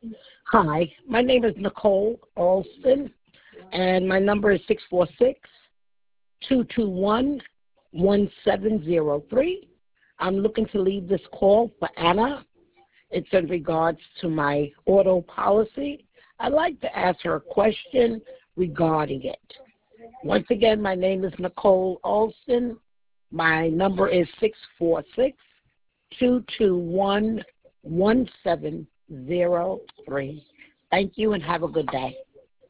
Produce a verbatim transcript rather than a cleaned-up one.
Hi, my name is Nicole Alston, and my number is six four six, two two one, one seven zero three. I'm looking to leave this call for Anna. It's in regards to my auto policy. I'd like to ask her a question regarding it. Once again, my name is Nicole Alston. My number is six four six, two two one, one seven zero three. Thank you and have a good day.